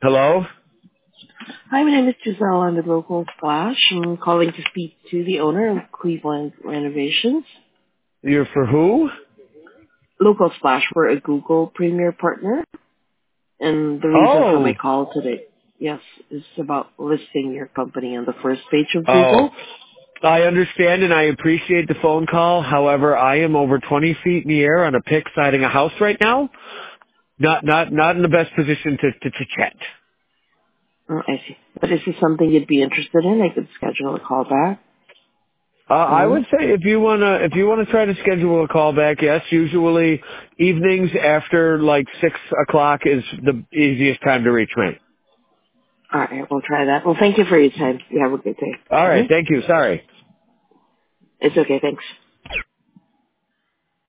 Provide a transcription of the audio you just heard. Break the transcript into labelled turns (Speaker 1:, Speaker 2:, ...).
Speaker 1: Hello?
Speaker 2: Hi, my name is Giselle. I'm with Local Splash. I'm calling to speak to the owner of Cleveland Renovations.
Speaker 1: You're for who?
Speaker 2: Local Splash, we're a Google Premier partner, and the reason for my
Speaker 1: Oh.
Speaker 2: call today, yes, is about listing your company on the first page of
Speaker 1: Oh.
Speaker 2: Google.
Speaker 1: I understand and I appreciate the phone call. However, I am over 20 feet in the air on a pick siding a house right now. Not in the best position to chat.
Speaker 2: Oh, I see. But is this something you'd be interested in? I could schedule a call back.
Speaker 1: I
Speaker 2: Hmm?
Speaker 1: would say if you wanna try to schedule a call back, yes. Usually evenings after like 6 o'clock is the easiest time to reach me.
Speaker 2: All right, we'll try that. Well, thank you for your time. You have a good day.
Speaker 1: All
Speaker 2: Hmm?
Speaker 1: right, thank you. Sorry.
Speaker 2: It's okay, thanks.